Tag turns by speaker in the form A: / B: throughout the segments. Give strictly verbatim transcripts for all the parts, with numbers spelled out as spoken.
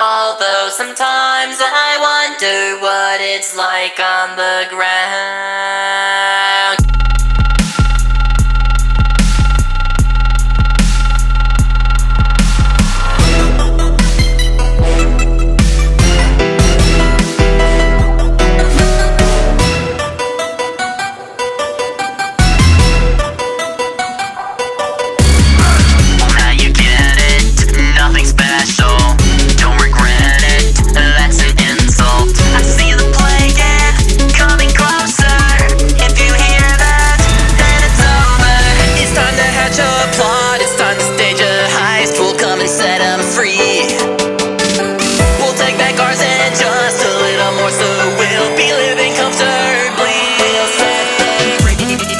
A: Although sometimes I wonder what it's like on the ground.
B: Now you get it, nothing special. Don't regret it, that's an insult. I see the plague coming closer. If you hear that, then it's over.
A: It's time to hatch a plot, it's time to stage a heist. We'll come and set 'em free. We'll take back ours and just a little more, so we'll be living comfortably. We'll set them free.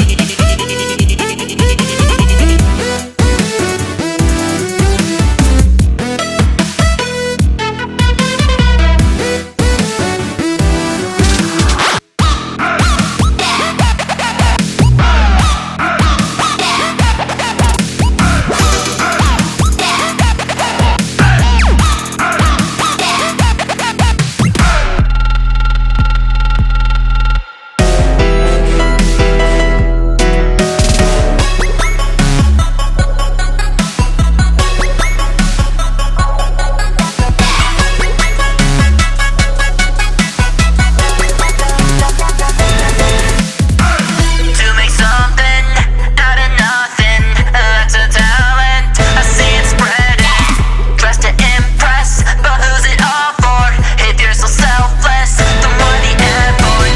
B: To make something out of nothing, that's a talent. I see it spreading. Dressed to impress, but who's it all for? If you're so selfless, then why the effort?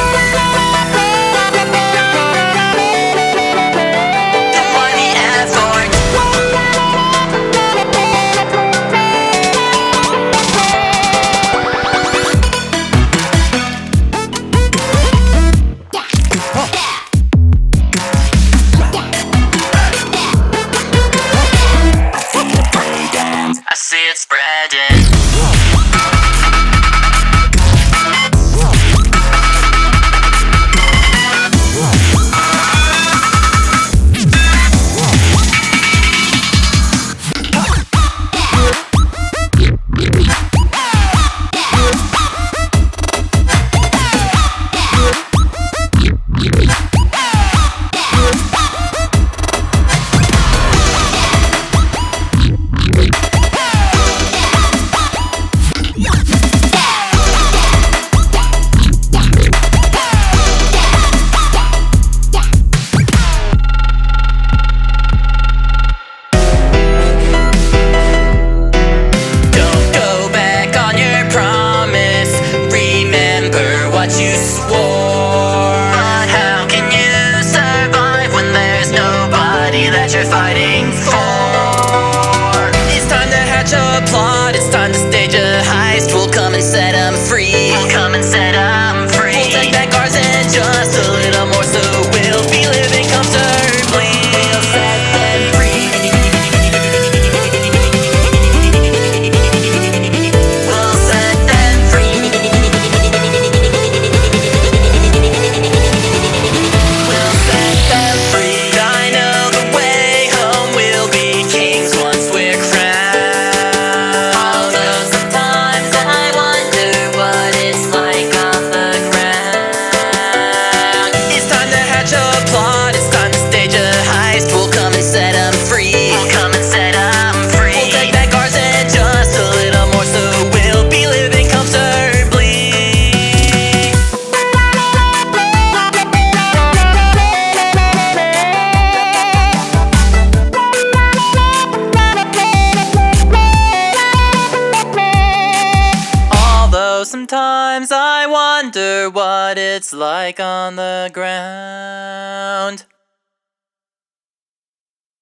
B: Then why the effort? I see it spreading.
A: Don't go back on your promise. Remember what you swore.
B: But how can you survive when there's nobody that you're fighting for?
A: It's time to hatch a plot, it's time to stage a heist. We'll come and set 'em free.
B: We'll come and set 'em free.
A: We'll take back ours and just a little more, so we'll be living comfortably. We'll set them free.
B: We'll set them free.
A: We'll set them free. I know the way home, we'll be kings once we're crowned. Although sometimes I wonder what it's like on the ground. It's time to hatch a plot, it's time to stage a heist. We'll come and set 'em free.
B: We'll come and set 'em free.
A: We'll take back ours and just a little more, so we'll be living comfortably. Although sometimes I wonder what it's like on the ground.